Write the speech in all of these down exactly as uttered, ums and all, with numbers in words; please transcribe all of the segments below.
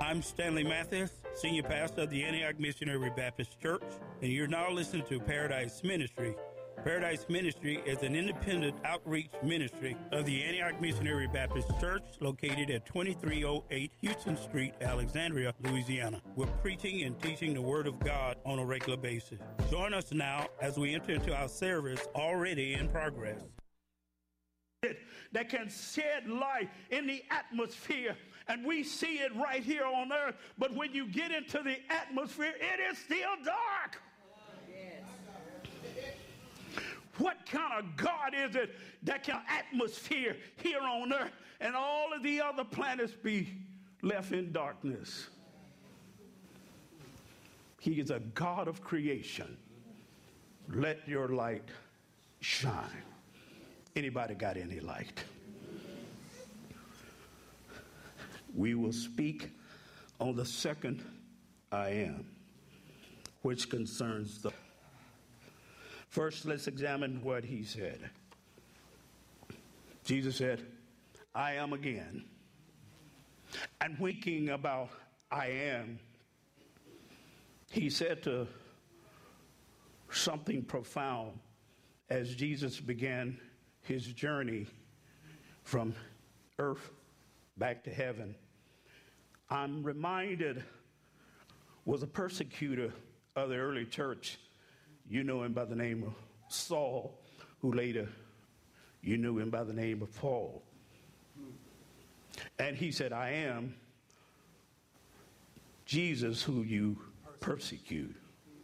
I'm Stanley Mathis, Senior Pastor of the Antioch Missionary Baptist Church, and you're now listening to Paradise Ministry. Paradise Ministry is an independent outreach ministry of the Antioch Missionary Baptist Church located at twenty-three oh eight Houston Street, Alexandria, Louisiana. We're preaching and teaching the Word of God on a regular basis. Join us now as we enter into our service already in progress. That can shed light in the atmosphere, and we see it right here on earth, but when you get into the atmosphere, it is still dark. Yes. What kind of God is it that can atmosphere here on earth and all of the other planets be left in darkness? He is a God of creation. Let your light shine. Anybody got any light? We will speak on the second I am, which concerns the first. Let's examine what he said. Jesus said, I am again. And thinking about I am, he said to something profound as Jesus began his journey from earth back to heaven. I'm reminded, was a persecutor of the early church. You know him by the name of Saul, who later you knew him by the name of Paul. And he said, I am Jesus who you persecute.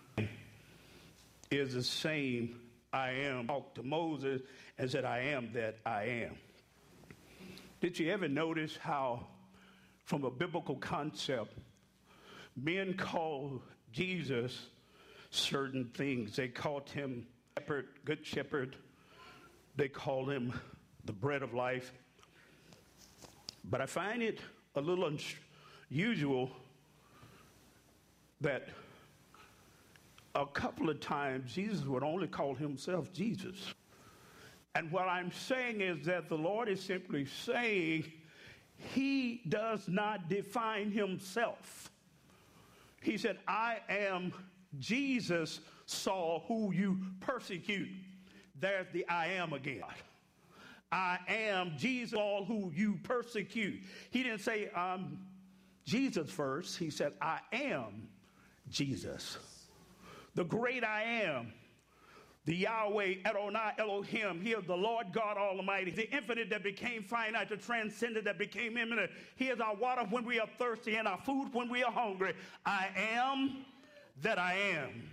Is the same I am. Talked to Moses and said, I am that I am. Did you ever notice how, from a biblical concept, men call Jesus certain things? They called him shepherd, good shepherd. They called him the bread of life. But I find it a little unusual that a couple of times Jesus would only call himself Jesus. And what I'm saying is that the Lord is simply saying he does not define himself. He said, I am Jesus, Saul, who you persecute. There's the I am again. I am Jesus, Saul, who you persecute. He didn't say um, Jesus first. He said, I am Jesus. The great I am, the Yahweh, Adonai, Elohim, he is the Lord God Almighty, the infinite that became finite, the transcendent that became immanent. He is our water when we are thirsty and our food when we are hungry. I am that I am.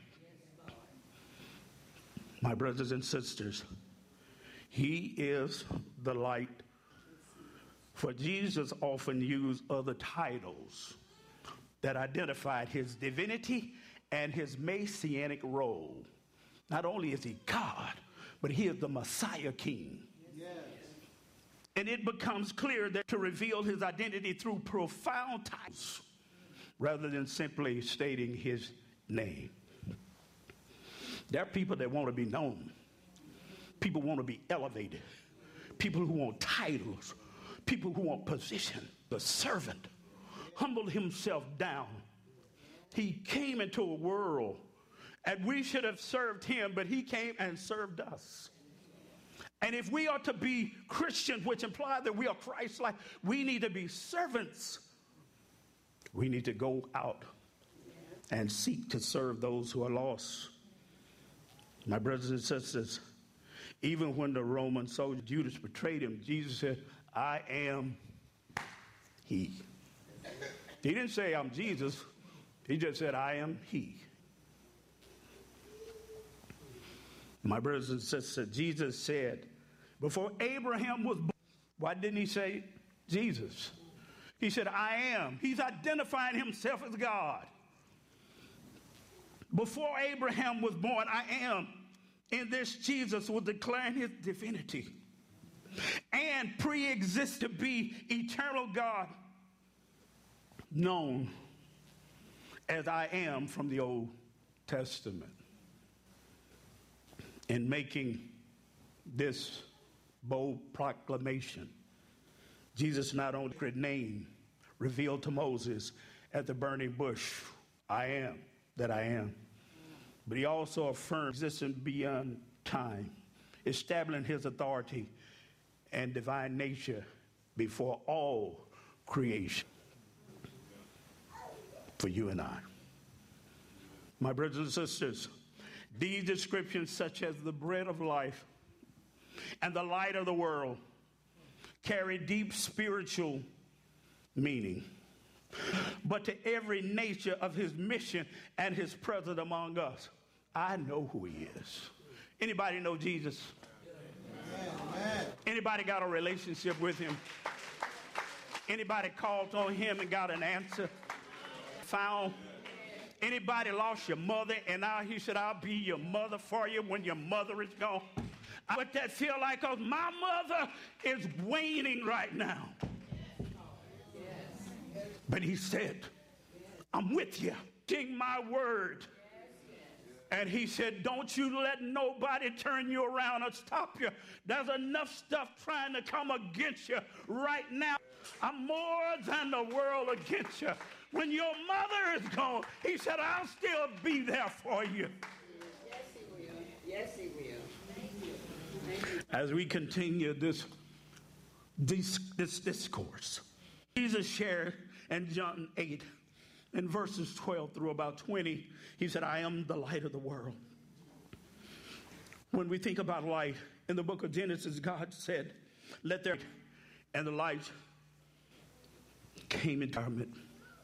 My brothers and sisters, he is the light. For Jesus often used other titles that identified his divinity and his messianic role. Not only is he God, but he is the Messiah King. Yes. And it becomes clear that to reveal his identity through profound titles rather than simply stating his name. There are people that want to be known. People want to be elevated. People who want titles. People who want position. The servant humbled himself down. He came into a world, and we should have served him, but he came and served us. And if we are to be Christians, which implies that we are Christ-like, we need to be servants. We need to go out and seek to serve those who are lost. My brothers and sisters, even when the Roman soldier Judas betrayed him, Jesus said, I am he. He didn't say I'm Jesus. He just said, I am he. My brothers and sisters, Jesus said, before Abraham was born, why didn't he say Jesus? He said, I am. He's identifying himself as God. Before Abraham was born, I am. In this, Jesus was declaring his divinity and pre-exist to be eternal God, known as I am from the Old Testament. In making this bold proclamation, Jesus not only could name revealed to Moses at the burning bush, I am that I am. But he also affirmed existence beyond time, establishing his authority and divine nature before all creation for you and I. My brothers and sisters, these descriptions, such as the bread of life and the light of the world, carry deep spiritual meaning, but to every nature of his mission and his presence among us. I know who he is. Anybody know Jesus? Amen. Anybody got a relationship with him? Anybody called on him and got an answer? Found? Anybody lost your mother and now he said, I'll be your mother for you when your mother is gone? What that feel like? Because my mother is waning right now. But he said, I'm with you. Sing my word. And he said, don't you let nobody turn you around or stop you. There's enough stuff trying to come against you right now. I'm more than the world against you. When your mother is gone, he said, I'll still be there for you. Yes, he will. Yes, he will. Thank you. Thank you. As we continue this, this, this discourse, Jesus shared in John eight, in verses twelve through about twenty, he said, I am the light of the world. When we think about light, in the book of Genesis, God said, let there, and the light came into our midst.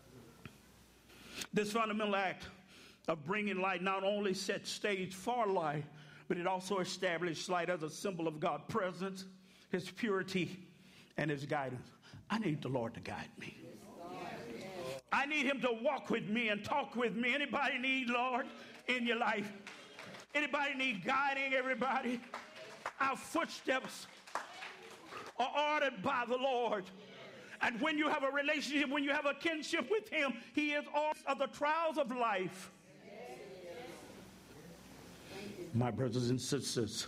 This fundamental act of bringing light not only set stage for light, but it also established light as a symbol of God's presence, his purity, and his guidance. I need the Lord to guide me. I need him to walk with me and talk with me. Anybody need Lord in your life? Anybody need guiding? Everybody? Our footsteps are ordered by the Lord. And when you have a relationship, when you have a kinship with him, he is all of the trials of life. My brothers and sisters,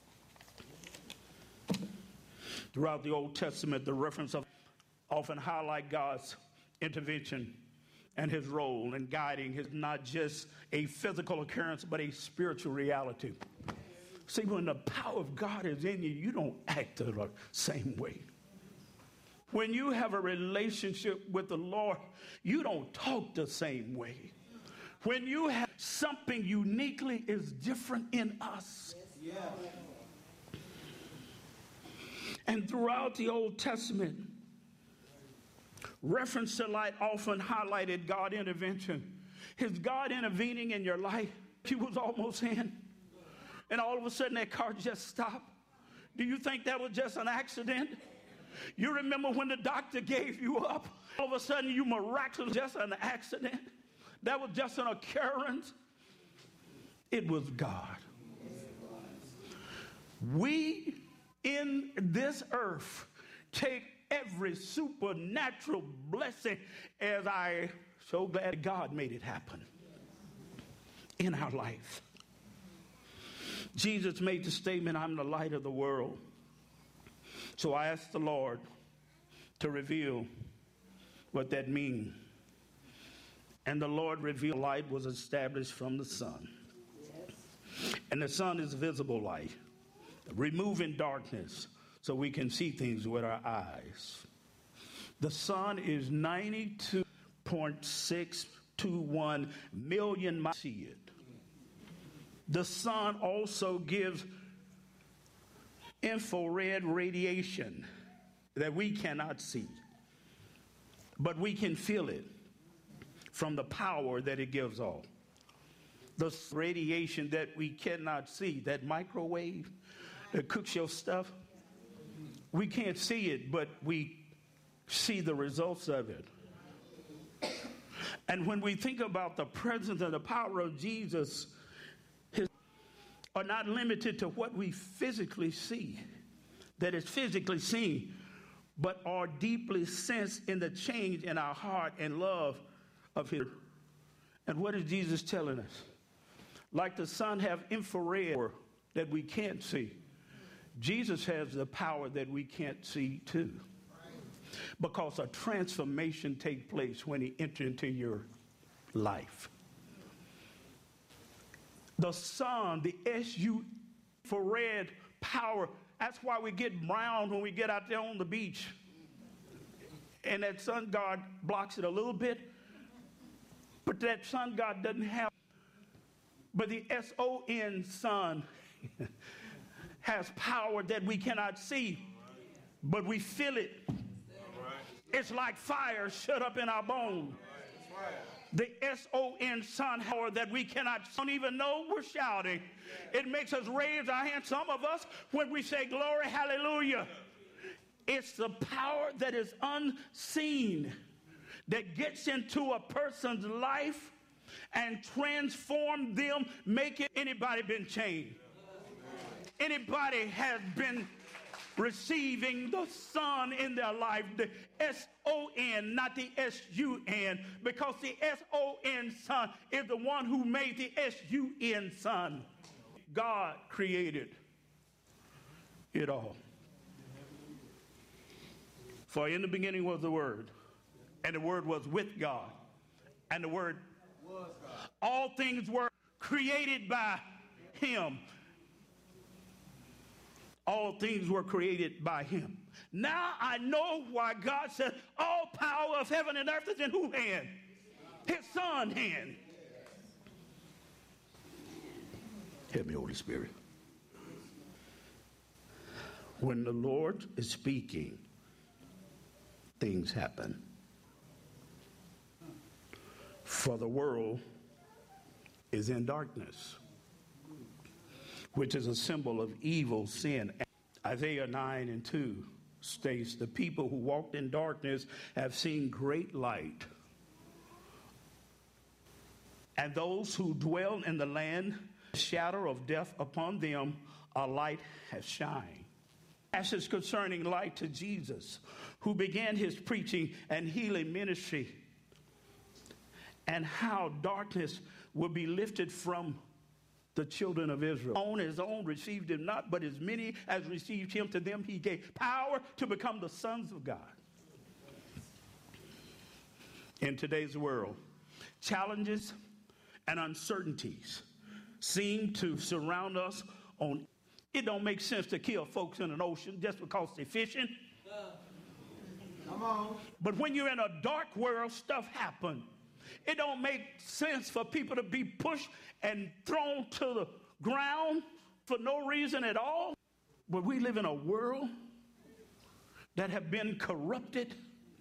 throughout the Old Testament, the reference of often highlight God's intervention and his role in guiding is not just a physical occurrence, but a spiritual reality. See, when the power of God is in you, you don't act the same way. When you have a relationship with the Lord, you don't talk the same way. When you have something uniquely is different in us. Yes. And throughout the Old Testament, reference to light often highlighted God intervention. His God intervening in your life, he was almost in. And all of a sudden that car just stopped. Do you think that was just an accident? You remember when the doctor gave you up? All of a sudden you miraculously, just an accident? That was just an occurrence? It was God. We in this earth take every supernatural blessing, as I so glad God made it happen in our life. Jesus made the statement, I'm the light of the world. So I asked the Lord to reveal what that means. And the Lord revealed light was established from the sun. Yes. And the sun is visible light, removing darkness so we can see things with our eyes. The sun is ninety-two point six two one million miles. See it. The sun also gives infrared radiation that we cannot see, but we can feel it from the power that it gives off. The radiation that we cannot see, that microwave that cooks your stuff, we can't see it, but we see the results of it. And when we think about the presence and the power of Jesus, his are not limited to what we physically see, that is physically seen, but are deeply sensed in the change in our heart and love of his. And what is Jesus telling us? Like the sun have infrared that we can't see, Jesus has the power that we can't see too. because a transformation takes place when he enters into your life. The Son, the S U for red power. That's why we get brown when we get out there on the beach. And that sun god blocks it a little bit. But that sun god doesn't have. But the S O N, Son, has power that we cannot see, but we feel it. It's like fire shut up in our bones. The S O N, Son, power that we cannot don't even know we're shouting. It makes us raise our hands. Some of us, when we say glory, hallelujah, it's the power that is unseen that gets into a person's life and transform them, make it. Anybody been changed? Anybody has been receiving the Son in their life, the S O N, not the S U N, because the S O N, Son, is the one who made the S U N, Son. God created it all. For in the beginning was the Word, and the Word was with God, and the Word was God. All things were created by him. All things were created by him. Now I know why God said all power of heaven and earth is in whose hand? His Son's hand. Help me, Holy Spirit. When the Lord is speaking, things happen. For the world is in darkness, which is a symbol of evil, sin. Isaiah nine and two states, the people who walked in darkness have seen great light. And those who dwell in the land, shadow of death upon them, a light has shined. Passage concerning light to Jesus, who began his preaching and healing ministry, and how darkness will be lifted from the children of Israel. On his own received him not, but as many as received him, to them he gave power to become the sons of God. In today's world, challenges and uncertainties seem to surround us. On it don't make sense to kill folks in an ocean just because they're fishing. Come on. But when you're in a dark world, stuff happens. It don't make sense for people to be pushed and thrown to the ground for no reason at all. But we live in a world that have been corrupted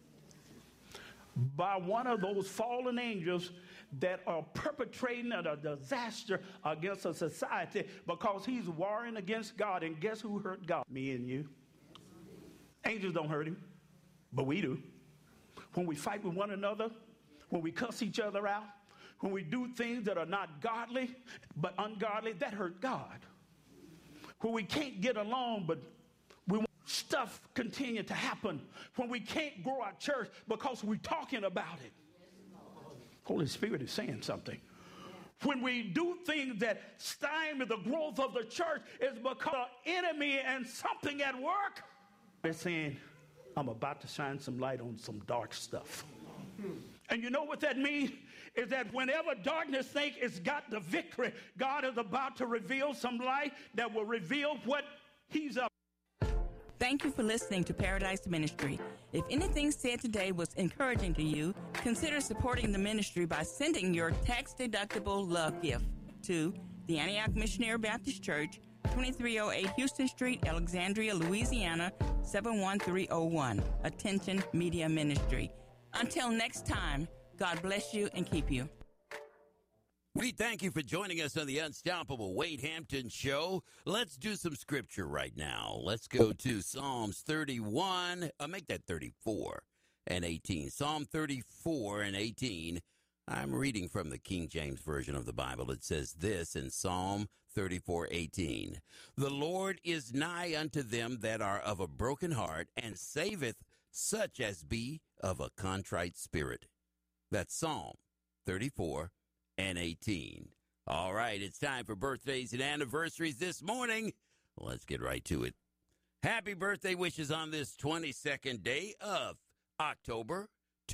by one of those fallen angels that are perpetrating a disaster against a society because he's warring against God. And guess who hurt God? Me and you. Angels don't hurt him, but we do. When we fight with one another, when we cuss each other out, when we do things that are not godly but ungodly, that hurt God. When we can't get along but we want stuff continue to happen. When we can't grow our church because we're talking about it. Holy Spirit is saying something. When we do things that stymie the growth of the church, it's because the enemy and something at work. They're saying, I'm about to shine some light on some dark stuff. And you know what that means? Is that whenever darkness thinks it's got the victory, God is about to reveal some light that will reveal what he's up. Thank you for listening to Paradise Ministry. If anything said today was encouraging to you, consider supporting the ministry by sending your tax-deductible love gift to the Antioch Missionary Baptist Church, twenty-three oh eight Houston Street, Alexandria, Louisiana, seven one three oh one. Attention Media Ministry. Until next time, God bless you and keep you. We thank you for joining us on the Unstoppable Wade Hampton Show. Let's do some scripture right now. Let's go to Psalms thirty-one. I'll make that thirty-four and eighteen. Psalm thirty-four and eighteen. I'm reading from the King James Version of the Bible. It says this in Psalm thirty-four eighteen. The Lord is nigh unto them that are of a broken heart, and saveth such as be of a contrite spirit. That's Psalm thirty-four and eighteen. All right, it's time for birthdays and anniversaries this morning. Let's get right to it. Happy birthday wishes on this twenty-second day of October